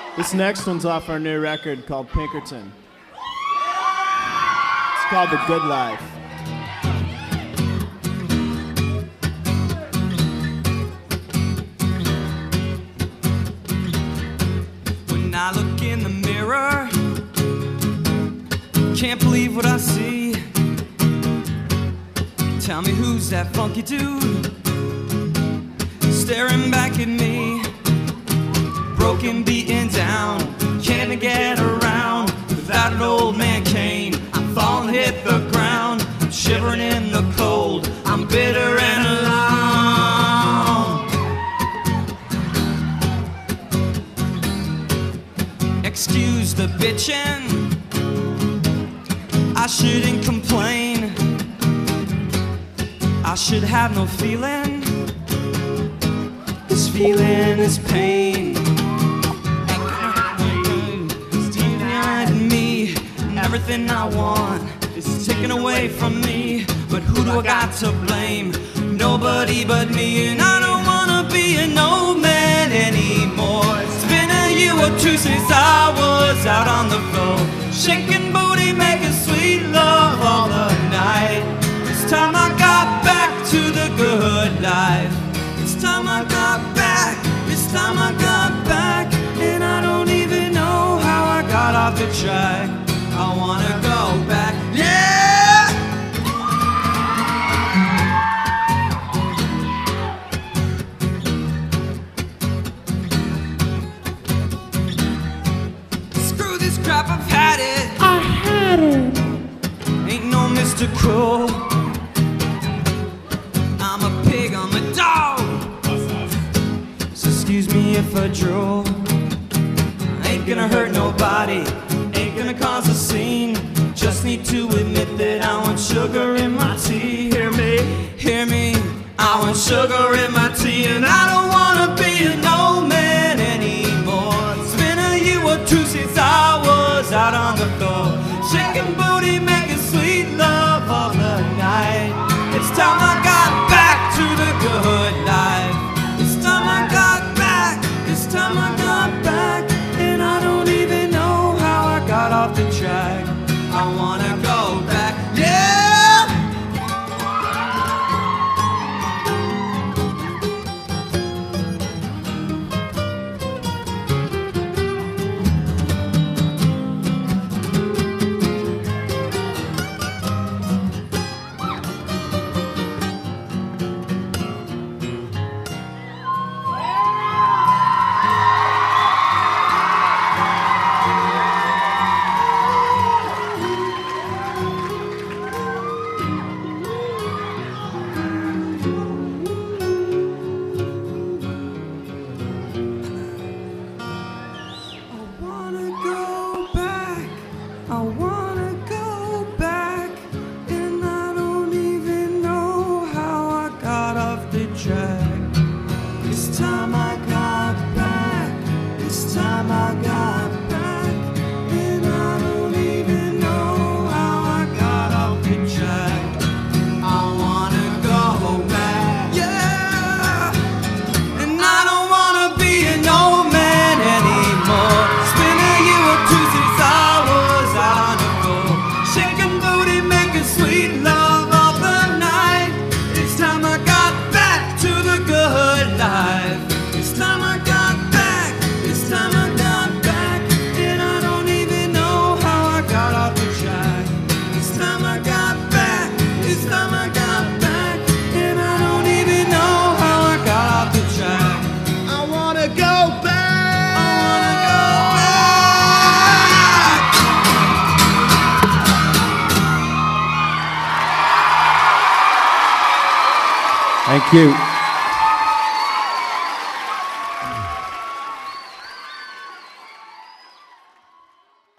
This next one's off our new record called Pinkerton. It's called The Good Life. When I look in the mirror, can't believe what I see. Tell me, who's that funky dude staring back at me? Broken, beaten down, can't get around without an old man cane. I'm falling, hit the ground, I'm shivering in the cold, I'm bitter and alone. Excuse the bitchin', I shouldn't complain. I should have no feeling. This feeling is pain. It's deep behind me, and everything I want is taken away from me. But who do I got to blame? Nobody but me. And I don't wanna be an old man anymore. It's been a year or two since I was out on the floor, shaking booty, making sweet love all the night. It's time I got back to the good life. It's time I got back. It's time I got back. And I don't even know how I got off the track. I wanna go back, yeah! Screw this crap, I've had it. I had it. Ain't no Mr. Cruel. I'm a pig, I'm a dog. So excuse me if I drool. Ain't gonna hurt nobody, ain't gonna cause a scene. Just need to admit that I want sugar in my tea. Hear me, hear me. I want sugar in my tea. And I don't wanna be an old man anymore. It's been a year or two since I was out on the floor, shaking booty, making sweet love all the night. It's time I got back to the good life. It's time I got back. It's time I got back. And I don't even know how I got off the track. I wanna go back, yeah! I wanna go back, and I don't even know how I got off the track. This time I got back, this time I got back, and I don't even know how I got off the track. I wanna go back, yeah, and I don't wanna be an old man anymore. It's been a year or two since I was out on the floor, shaking booty, making sweet love all the night. It's time I got back to the good life. It's time I got back. It's time I got back, and I don't even know how I got off the track. It's time I got back. It's time I got back, and I don't even know how I got off the track. I wanna go back. I wanna go back. Thank you.